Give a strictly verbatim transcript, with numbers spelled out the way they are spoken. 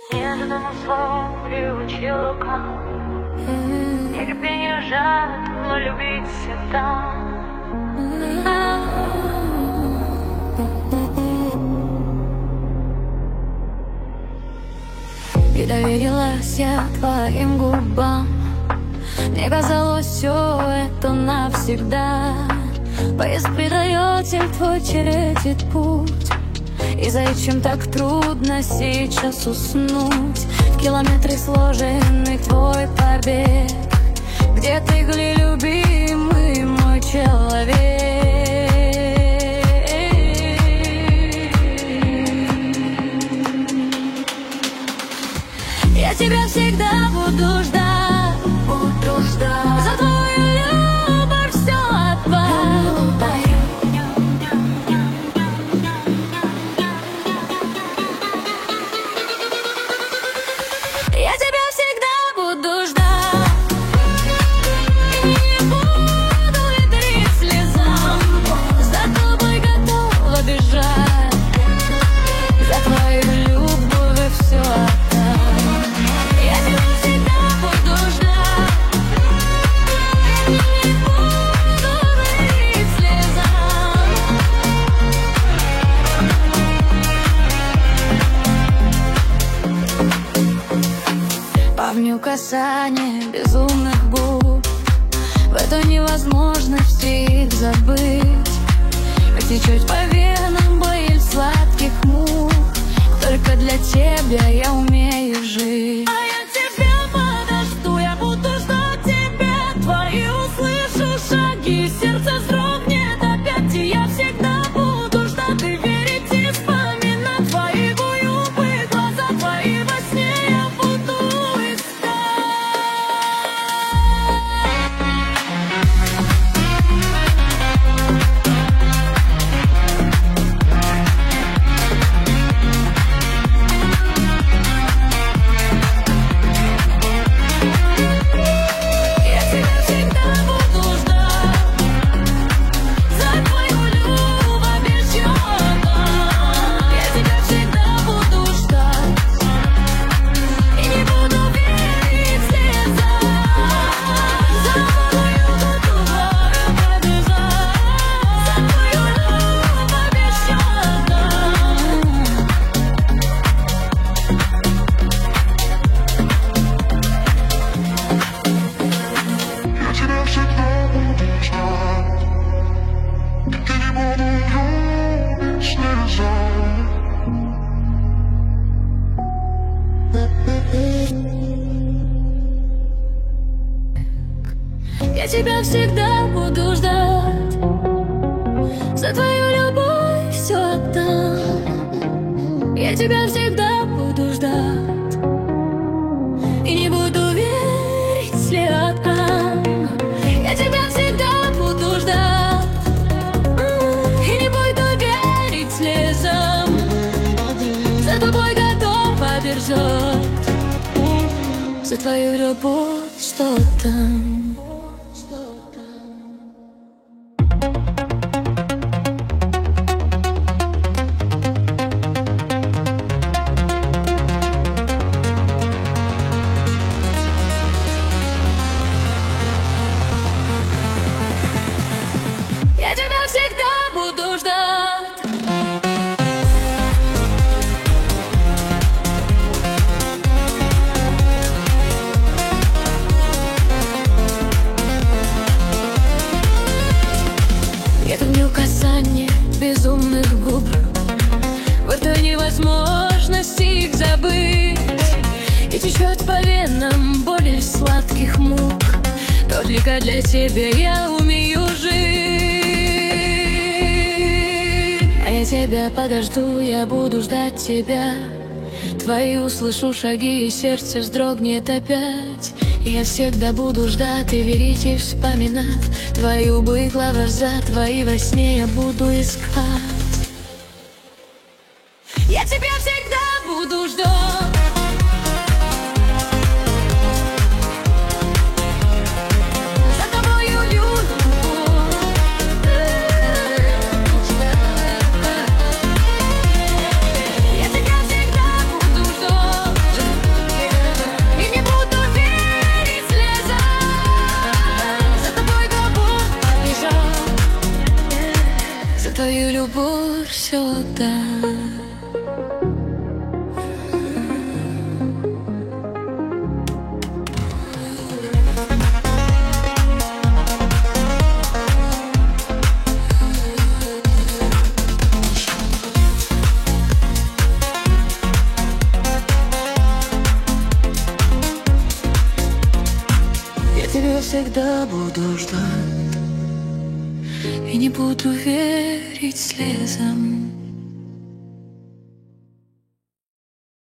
Нежному слову приучил рука. Терпение жажд, но любить всегда. И доверилась я твоим губам. Мне казалось, все это навсегда. Поезд придает им твой чередит путь. И зачем так трудно сейчас уснуть? В километре сложенных твой побег. Где ты, гли, любимый мой человек? Я тебя всегда буду ждать, буду ждать. За твою любовь все отдам. Я тебя всегда буду ждать. И не буду ветрить слезам. За тобой готова бежать. За твою любовь все отдам. Я тебя всегда буду ждать. И не буду ветрить слезам. Помню касание безумных губ. В эту невозможность их забыть. Как течет по венам боль сладких мук. Только для тебя я умею жить. А я тебя подожду, я буду ждать тебя. Твои услышу шаги, сердце вздрогнет опять. И я всегда буду ждать и верить, и вспоминать твои губы, глаза твои во сне я буду искать. Я тебя всегда буду ждать. За твою любовь обещана. Я тебя всегда буду ждать. И не буду верить слезам. За тобою готова побежать. За твою любовь обещана. Я тебя всегда буду ждать. И не буду любить слезам. Я тебя всегда буду ждать. За твою любовь все отдам. Я тебя всегда буду ждать. И не буду верить слезам. Я тебя всегда буду ждать. И не буду верить слезам. За тобой готова бежать. За твою любовь что там? Я тебя всегда буду ждать. Я помню касание безумных губ. В этой невозможности их забыть. И течет по венам боль сладких мук. Только для тебя я умею жить. А я тебя подожду, я буду ждать тебя. Твои услышу шаги, и сердце вздрогнет опять. И я всегда буду ждать и верить, и вспоминать твои губы, глаза твои во сне я буду искать. Я тебя всегда буду ждать. За тобою любовь. Я тебя всегда буду ждать. твою любовь сюда. Я тебя всегда буду ждать и не буду верить слезам.